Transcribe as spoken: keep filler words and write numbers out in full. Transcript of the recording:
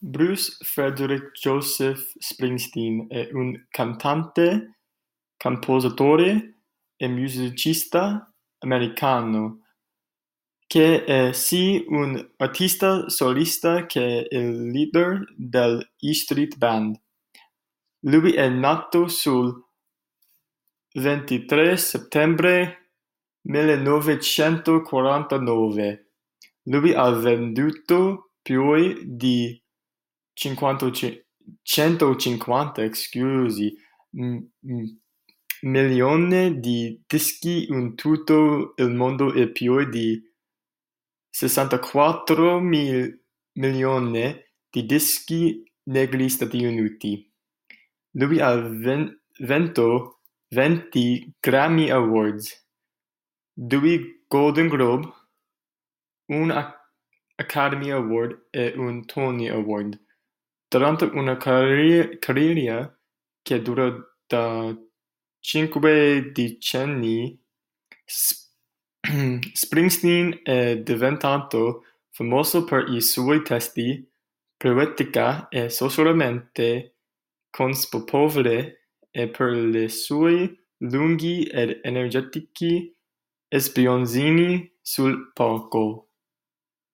Bruce Frederick Joseph Springsteen è un cantante, compositore e musicista americano che è sia un artista solista che il leader del E Street Band. Lui è nato sul ventitré settembre millenovecentoquarantanove. Lui ha venduto più di centocinquanta scusi, m- m- milioni di dischi in tutto il mondo e più di sessantaquattro mil- milioni di dischi negli Stati Uniti. Lui ha ven- vinto venti Grammy Awards, due Golden Globe, un Ac- Academy Award e un Tony Award. Durante una carri- carriera che dura da cinque decenni, S- Springsteen è diventato famoso per i suoi testi poetica e socialmente consapevoli e per le sue lunghi ed energetici esperienze sul palco.